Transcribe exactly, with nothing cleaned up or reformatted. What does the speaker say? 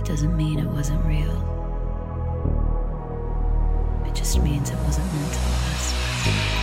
It doesn't mean it wasn't real. It just means it wasn't meant to last.